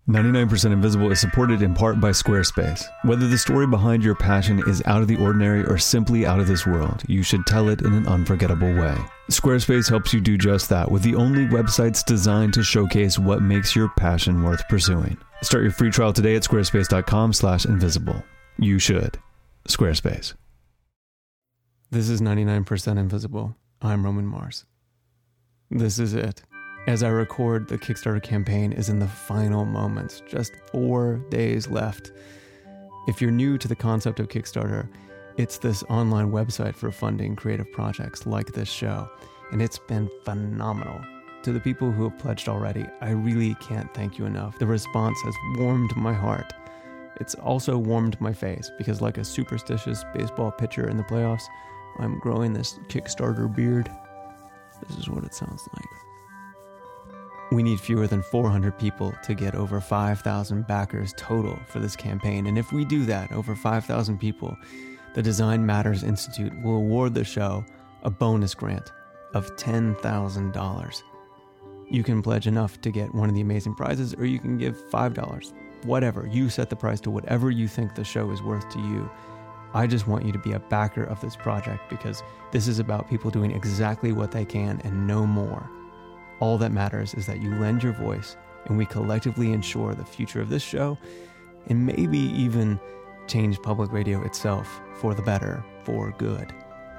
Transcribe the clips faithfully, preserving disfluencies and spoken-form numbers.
ninety-nine percent Invisible is supported in part by Squarespace. Whether the story behind your passion is out of the ordinary or simply out of this world, you should tell it in an unforgettable way. Squarespace helps you do just that with the only websites designed to showcase what makes your passion worth pursuing. Start your free trial today at squarespace.com slash invisible. You should. Squarespace. This is ninety-nine percent Invisible. I'm Roman Mars. This is it. As I record, the Kickstarter campaign is in the final moments, just four days left. If you're new to the concept of Kickstarter, it's this online website for funding creative projects like this show, and it's been phenomenal. To the people who have pledged already, I really can't thank you enough. The response has warmed my heart. It's also warmed my face, because like a superstitious baseball pitcher in the playoffs, I'm growing this Kickstarter beard. This is what it sounds like. We need fewer than four hundred people to get over five thousand backers total for this campaign. And if we do that, over five thousand people, the Design Matters Institute will award the show a bonus grant of ten thousand dollars. You can pledge enough to get one of the amazing prizes, or you can give five dollars. Whatever. You set the price to whatever you think the show is worth to you. I just want you to be a backer of this project, because this is about people doing exactly what they can and no more. All that matters is that you lend your voice, and we collectively ensure the future of this show, and maybe even change public radio itself for the better, for good.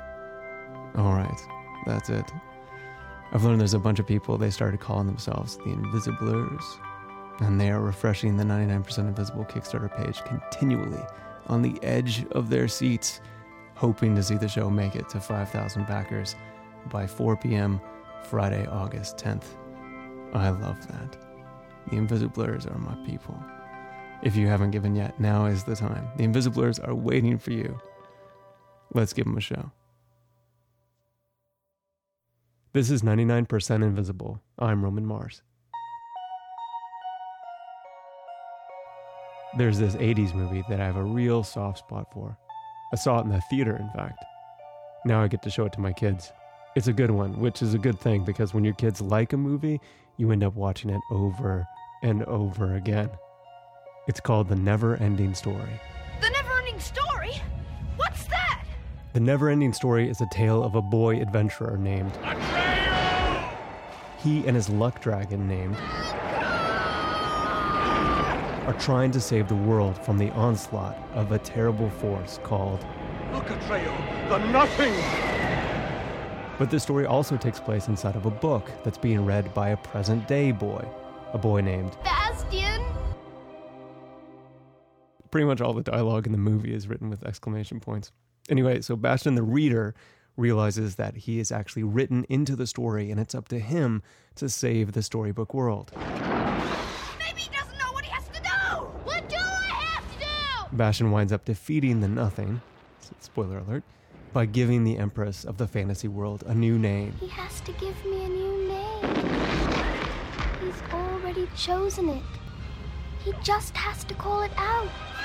All right, that's it. I've learned there's a bunch of people, they started calling themselves the Invisiblers, and they are refreshing the ninety-nine percent Invisible Kickstarter page continually on the edge of their seats, hoping to see the show make it to five thousand backers by four p.m. Friday, August tenth. I love that. The Invisiblers are my people. If you haven't given yet, now is the time. The Invisiblers are waiting for you. Let's give them a show. This is ninety-nine percent Invisible. I'm Roman Mars. There's this eighties movie that I have a real soft spot for. I saw it in the theater, in fact. Now I get to show it to my kids. It's a good one, which is a good thing, because when your kids like a movie, you end up watching it over and over again. It's called The Never-Ending Story. The Never-Ending Story? What's that? The Never-Ending Story is a tale of a boy adventurer named Atreyu! He and his luck dragon named are trying to save the world from the onslaught of a terrible force called Look, Atreyu, the Nothing! But this story also takes place inside of a book that's being read by a present-day boy, a boy named Bastian! Pretty much all the dialogue in the movie is written with exclamation points. Anyway, so Bastian the reader realizes that he is actually written into the story, and it's up to him to save the storybook world. Maybe he doesn't know what he has to do! What do I have to do? Bastian winds up defeating the Nothing, spoiler alert, by giving the Empress of the fantasy world a new name. He has to give me a new name. He's already chosen it. He just has to call it out.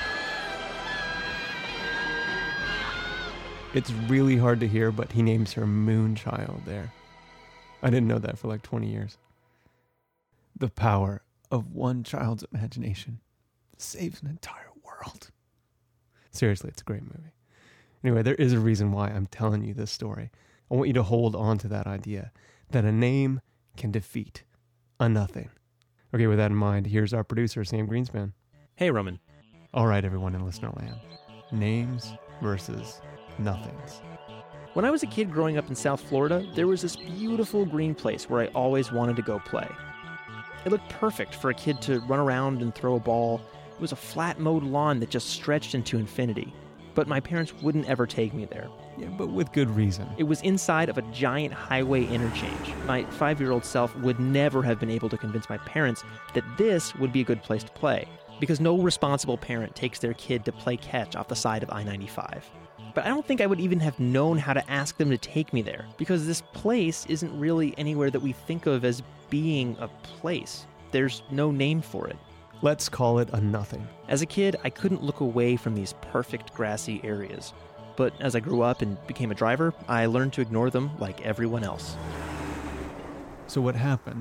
It's really hard to hear, but he names her Moonchild there. I didn't know that for like twenty years. The power of one child's imagination saves an entire world. Seriously, it's a great movie. Anyway, there is a reason why I'm telling you this story. I want you to hold on to that idea that a name can defeat a nothing. Okay, with that in mind, here's our producer, Sam Greenspan. Hey, Roman. All right, everyone in listener land. Names versus nothings. When I was a kid growing up in South Florida, there was this beautiful green place where I always wanted to go play. It looked perfect for a kid to run around and throw a ball. It was a flat mowed lawn that just stretched into infinity. But my parents wouldn't ever take me there. Yeah, but with good reason. It was inside of a giant highway interchange. My five-year-old self would never have been able to convince my parents that this would be a good place to play, because no responsible parent takes their kid to play catch off the side of I ninety-five. But I don't think I would even have known how to ask them to take me there, because this place isn't really anywhere that we think of as being a place. There's no name for it. Let's call it a nothing. As a kid, I couldn't look away from these perfect grassy areas. But as I grew up and became a driver, I learned to ignore them like everyone else. So what happens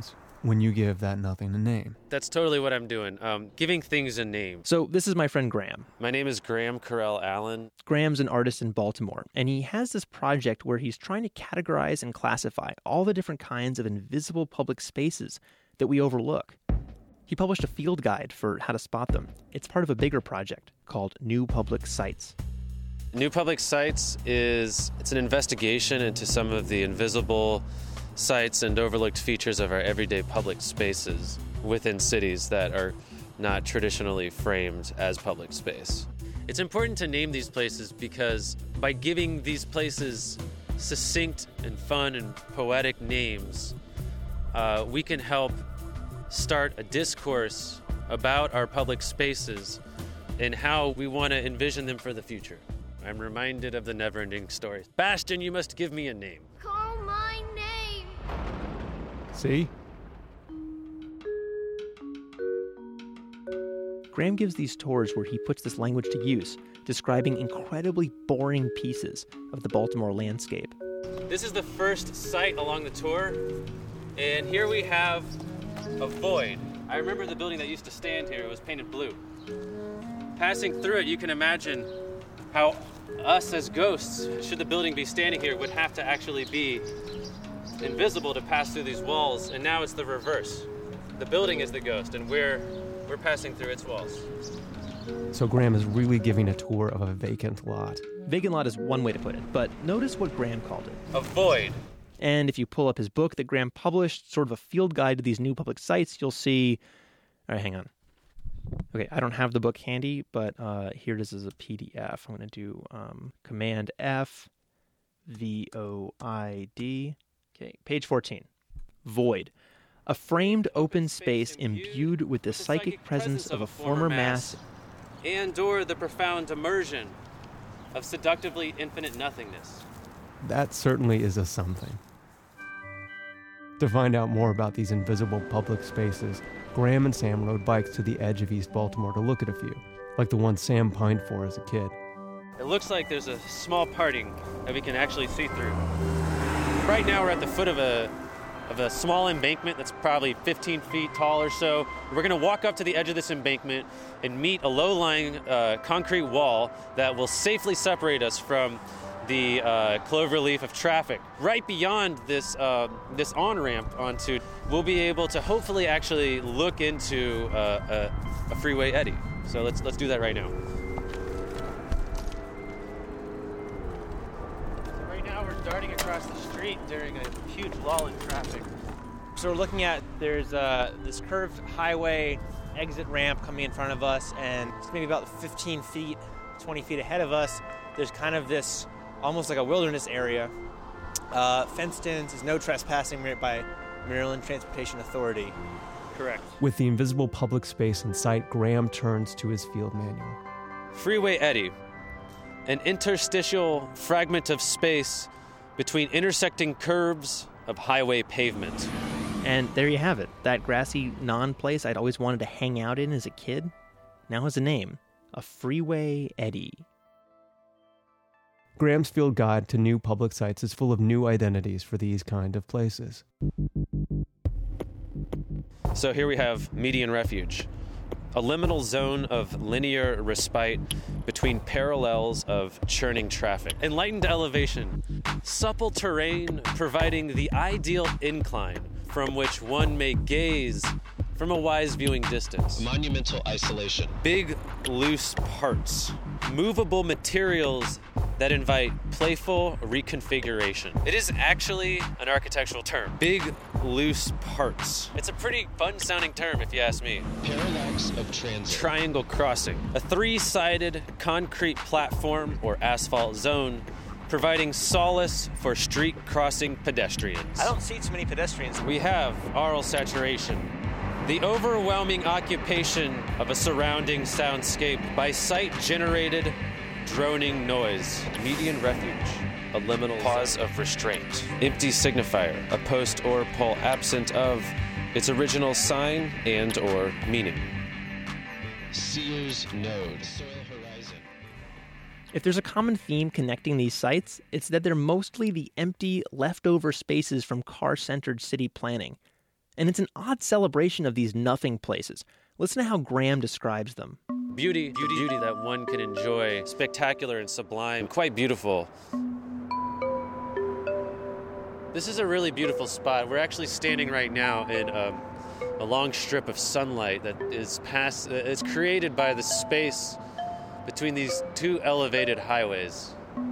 when you give that nothing a name. That's totally what I'm doing, um, giving things a name. So this is my friend Graham. My name is Graham Carell Allen. Graham's an artist in Baltimore, and he has this project where he's trying to categorize and classify all the different kinds of invisible public spaces that we overlook. He published a field guide for how to spot them. It's part of a bigger project called New Public Sites. New Public Sites is it's an investigation into some of the invisible sites and overlooked features of our everyday public spaces within cities that are not traditionally framed as public space. It's important to name these places because by giving these places succinct and fun and poetic names, uh, we can help start a discourse about our public spaces and how we want to envision them for the future. I'm reminded of the never-ending story. Bastion, you must give me a name. Call my name. See? Graham gives these tours where he puts this language to use, describing incredibly boring pieces of the Baltimore landscape. This is the first site along the tour, and here we have a void. I remember the building that used to stand here. It was painted blue. Passing through it, you can imagine how us as ghosts, should the building be standing here, would have to actually be invisible to pass through these walls, and now it's the reverse. The building is the ghost, and we're we're passing through its walls. So Graham is really giving a tour of a vacant lot. Vacant lot is one way to put it, but notice what Graham called it. A void. And if you pull up his book that Graham published, sort of a field guide to these new public sites, you'll see... All right, hang on. Okay, I don't have the book handy, but uh, here it is as a P D F. I'm going to do um, Command F, V O I D. Okay, page fourteen. Void. A framed open space imbued with the psychic presence of a former mass and or the profound immersion of seductively infinite nothingness. That certainly is a something. To find out more about these invisible public spaces, Graham and Sam rode bikes to the edge of East Baltimore to look at a few, like the one Sam pined for as a kid. It looks like there's a small parting that we can actually see through. Right now we're at the foot of a of a small embankment that's probably fifteen feet tall or so. We're going to walk up to the edge of this embankment and meet a low-lying uh, concrete wall that will safely separate us from the uh, cloverleaf of traffic. Right beyond this uh, this on-ramp onto, we'll be able to hopefully actually look into uh, a, a freeway eddy. So let's let's do that right now. So right now we're darting across the street during a huge lull in traffic. So we're looking at, there's uh, this curved highway exit ramp coming in front of us, and it's maybe about fifteen feet, twenty feet ahead of us. There's kind of this almost like a wilderness area. Uh, fenced in, says no trespassing by Maryland Transportation Authority. Correct. With the invisible public space in sight, Graham turns to his field manual. Freeway eddy, an interstitial fragment of space between intersecting curves of highway pavement. And there you have it. That grassy non-place I'd always wanted to hang out in as a kid now has a name. A freeway eddy. Graham's field guide to new public sites is full of new identities for these kind of places. So here we have median refuge, a liminal zone of linear respite between parallels of churning traffic. Enlightened elevation, supple terrain providing the ideal incline from which one may gaze from a wise viewing distance. Monumental isolation. Big, loose parts. Movable materials that invite playful reconfiguration. It is actually an architectural term. Big, loose parts. It's a pretty fun-sounding term, if you ask me. Parallax of transit. Triangle crossing. A three-sided concrete platform or asphalt zone providing solace for street-crossing pedestrians. I don't see too many pedestrians. We have aural saturation. The overwhelming occupation of a surrounding soundscape by sight-generated droning noise. Median refuge, a liminal pause of restraint. Empty signifier, a post or pole absent of its original sign and or meaning. Sears node. Soil horizon. If there's a common theme connecting these sites, it's that they're mostly the empty, leftover spaces from car-centered city planning. And it's an odd celebration of these nothing places. Listen to how Graham describes them. Beauty, beauty, beauty that one can enjoy, spectacular and sublime, quite beautiful. This is a really beautiful spot. We're actually standing right now in um, a long strip of sunlight that is past, uh, it's created by the space between these two elevated highways.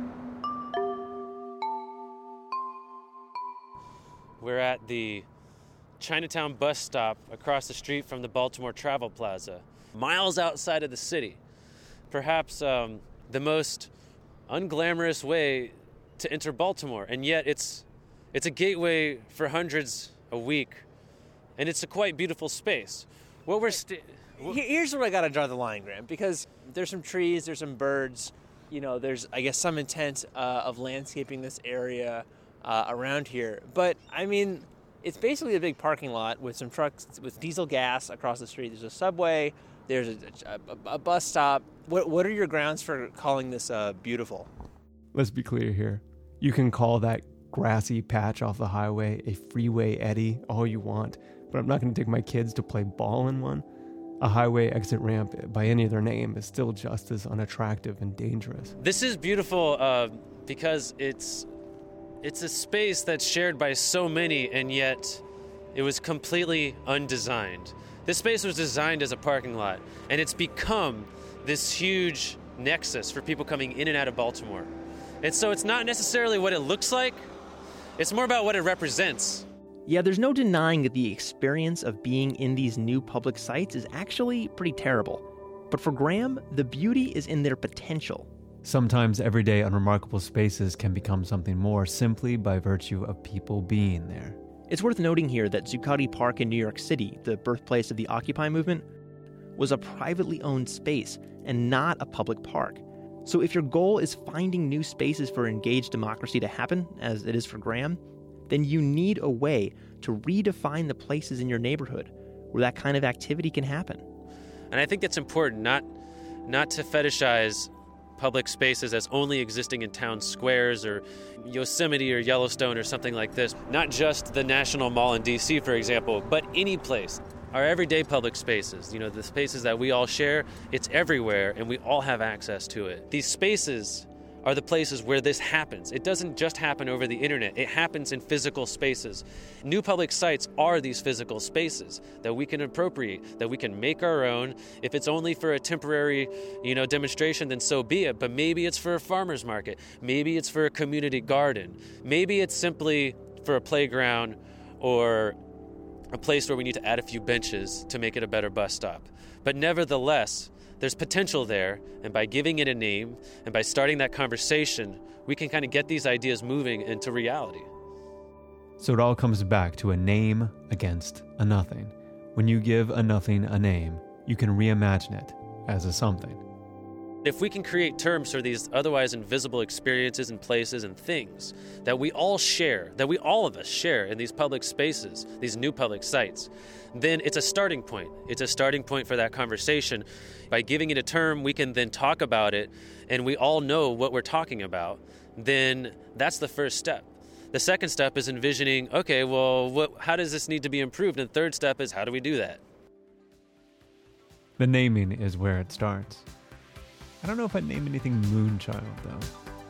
We're at the Chinatown bus stop across the street from the Baltimore Travel Plaza, miles outside of the city. Perhaps um, the most unglamorous way to enter Baltimore, and yet it's it's a gateway for hundreds a week, and it's a quite beautiful space. What we're st- Here's where I gotta draw the line, Graham, because there's some trees, there's some birds, you know, there's, I guess, some intent uh, of landscaping this area uh, around here. But, I mean, it's basically a big parking lot with some trucks with diesel gas across the street. There's a subway, there's a, a, a bus stop. What, what are your grounds for calling this uh, beautiful? Let's be clear here. You can call that grassy patch off the highway a freeway eddy all you want, but I'm not going to take my kids to play ball in one. A highway exit ramp, by any other name, is still just as unattractive and dangerous. This is beautiful uh, because it's it's a space that's shared by so many, and yet it was completely undesigned. This space was designed as a parking lot, and it's become this huge nexus for people coming in and out of Baltimore. And so it's not necessarily what it looks like, it's more about what it represents. Yeah, there's no denying that the experience of being in these new public sites is actually pretty terrible. But for Graham, the beauty is in their potential. Sometimes everyday unremarkable spaces can become something more simply by virtue of people being there. It's worth noting here that Zuccotti Park in New York City, the birthplace of the Occupy movement, was a privately owned space and not a public park. So if your goal is finding new spaces for engaged democracy to happen, as it is for Graham, then you need a way to redefine the places in your neighborhood where that kind of activity can happen. And I think it's important not not to fetishize public spaces as only existing in town squares or Yosemite or Yellowstone or something like this. Not just the National Mall in D C, for example, but any place. Our everyday public spaces, you know, the spaces that we all share, it's everywhere and we all have access to it. These spaces are the places where this happens. It doesn't just happen over the internet. It happens in physical spaces. New public sites are these physical spaces that we can appropriate, that we can make our own. If it's only for a temporary, you know, demonstration, then so be it. But maybe it's for a farmer's market. Maybe it's for a community garden. Maybe it's simply for a playground or a place where we need to add a few benches to make it a better bus stop. But nevertheless, there's potential there, and by giving it a name and by starting that conversation, we can kind of get these ideas moving into reality. So it all comes back to a name against a nothing. When you give a nothing a name, you can reimagine it as a something. If we can create terms for these otherwise invisible experiences and places and things that we all share, that we all of us share in these public spaces, these new public sites, then it's a starting point. It's a starting point for that conversation. By giving it a term, we can then talk about it, and we all know what we're talking about. Then that's the first step. The second step is envisioning, okay, well, what, how does this need to be improved? And the third step is, how do we do that? The naming is where it starts. I don't know if I'd name anything Moonchild, though.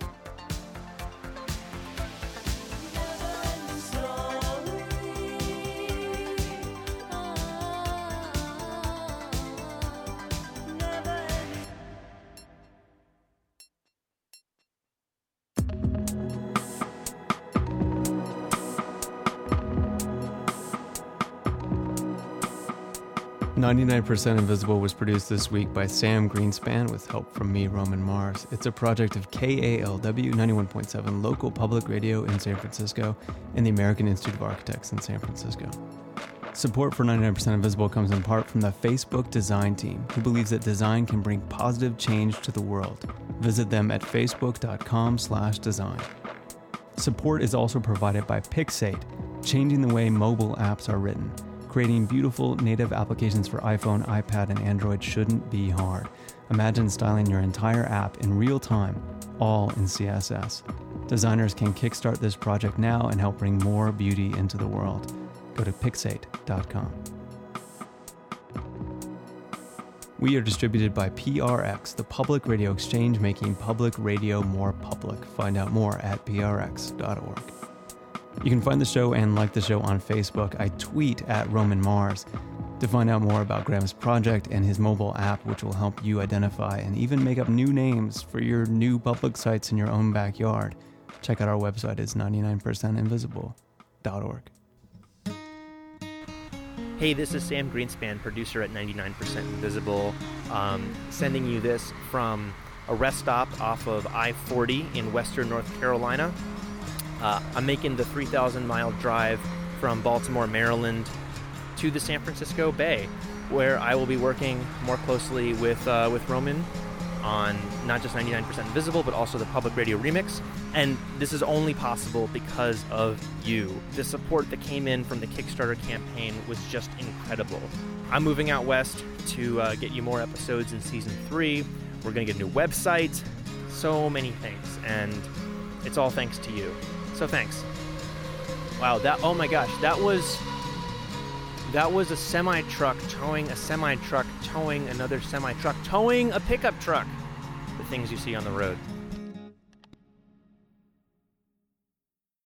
ninety-nine percent Invisible was produced this week by Sam Greenspan with help from me, Roman Mars. It's a project of K A L W ninety-one point seven local public radio in San Francisco and the American Institute of Architects in San Francisco. Support for ninety-nine percent Invisible comes in part from the Facebook design team, who believes that design can bring positive change to the world. Visit them at facebook.com slash design. Support is also provided by Pixate, changing the way mobile apps are written. Creating beautiful native applications for iPhone, iPad, and Android shouldn't be hard. Imagine styling your entire app in real time, all in C S S. Designers can kickstart this project now and help bring more beauty into the world. go to pixate dot com. We are distributed by P R X, the Public Radio Exchange, making public radio more public. Find out more at p r x dot org. You can find the show and like the show on Facebook. I tweet at Roman Mars. To find out more about Graham's project and his mobile app, which will help you identify and even make up new names for your new public sites in your own backyard, check out our website. It's ninety-nine percent invisible dot org. Hey, this is Sam Greenspan, producer at ninety-nine percent Invisible, um, sending you this from a rest stop off of I forty in western North Carolina. Uh, I'm making the three thousand mile drive from Baltimore, Maryland to the San Francisco Bay, where I will be working more closely with uh, with Roman on not just ninety-nine percent Invisible, but also the Public Radio Remix. And this is only possible because of you. The support that came in from the Kickstarter campaign was just incredible. I'm moving out west to uh, get you more episodes in season three. We're going to get a new website, so many things, and it's all thanks to you. So thanks. Wow, that, oh my gosh, that was... That was a semi-truck towing a semi-truck towing another semi-truck towing a pickup truck. The things you see on the road.